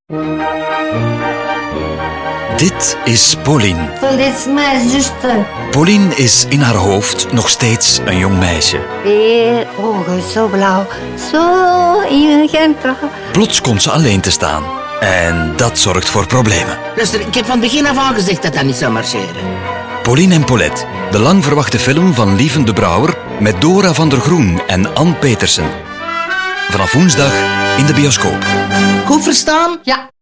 Dit is Pauline. Dat is mijn zuster. Pauline is in haar hoofd nog steeds een jong meisje. Weer ogen zo blauw, zo intelligent. Plots komt ze alleen te staan. En dat zorgt voor problemen. Luister, ik heb van begin af aan gezegd dat dat niet zou marcheren. Pauline en Paulette, de lang verwachte film van Lieven de Brouwer met Dora van der Groen en Ann Petersen. Vanaf woensdag in de bioscoop. Goed verstaan? Ja.